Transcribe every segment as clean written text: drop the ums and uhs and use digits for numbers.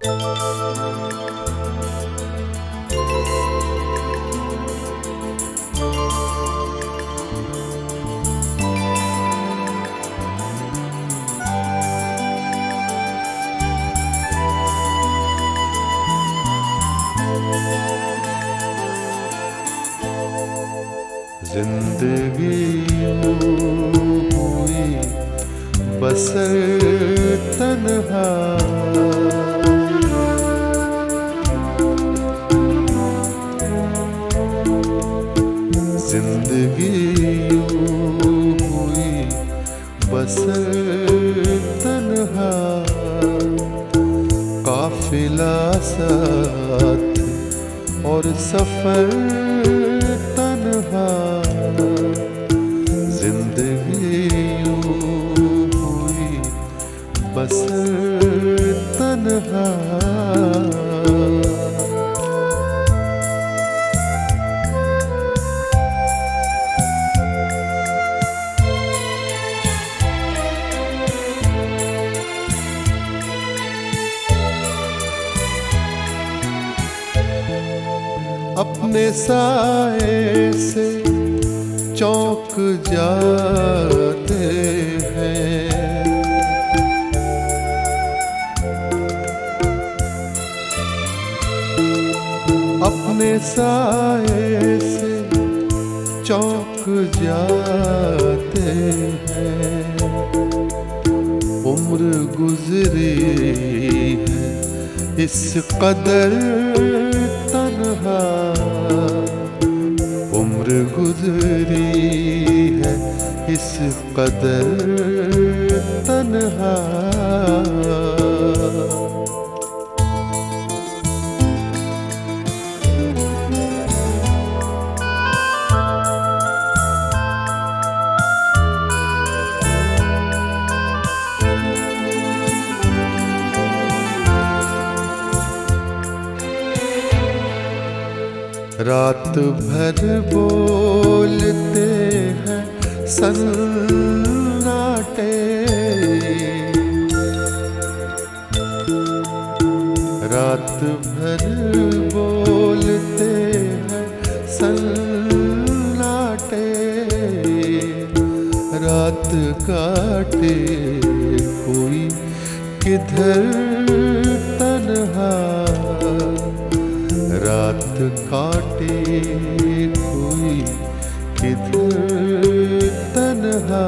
जिंदगी हुई बसर तन्हा, जिंदगी हुई बसर तन्हा, काफिला साथ और सफर तन्हा, जिंदगी हुई बसर तन्हा। अपने साए से चौंक जाते हैं, अपने साए से चौंक जाते हैं। उम्र गुजरी है इस कदर तन्हा, उम्र गुजरी है इस कदर तन्हा। रात भर बोलते हैं सन्नाटे, रात भर बोलते हैं सन्नाटे, रात काटे कोई किधर तन्हा, रात काटे कोई किधर तन्हा।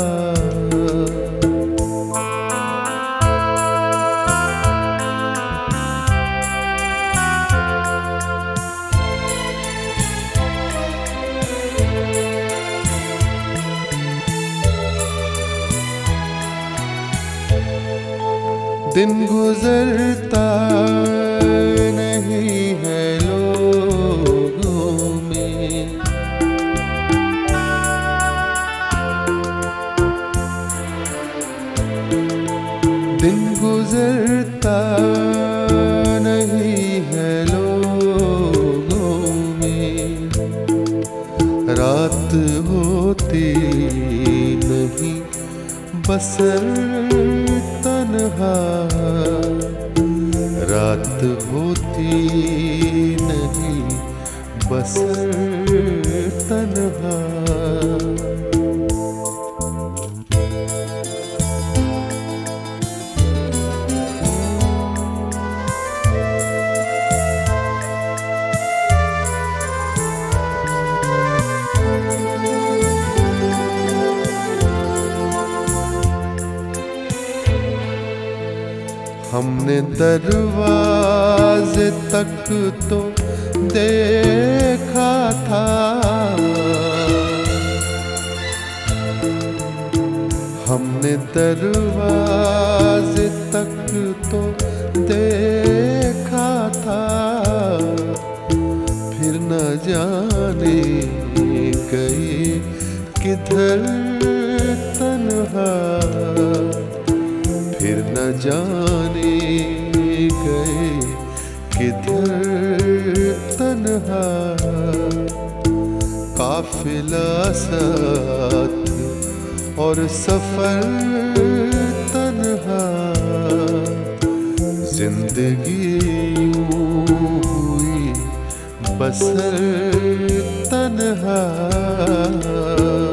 दिन गुजरता नहीं है लोगों में, दिन गुजरता नहीं है लोगों में, रात होती नहीं बसर तन्हा, रात होती नहीं बसर तन्हा। हमने दरवाजे तक तो देखा था, हमने दरवाजे तक तो देखा था, फिर न जाने गए किधर तन्हा, फिर न जाने गए किधर तन्हा। काफिला साथ और सफर तन्हा, जिंदगी यूं हुई बसर तन्हा।